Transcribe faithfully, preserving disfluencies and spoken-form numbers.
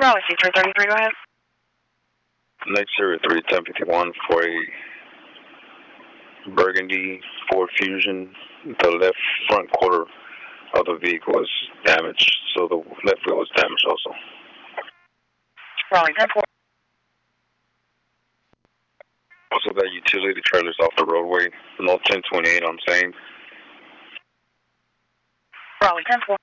Raleigh C three thirty-three, go ahead. Night Zero three ten fifty-one for a Burgundy Ford Fusion. The left front quarter of the vehicle was damaged, so the left wheel was damaged also. Raleigh ten four. Also, that utility trailer's off the roadway. No ten twenty-eight, I'm saying. Raleigh ten four.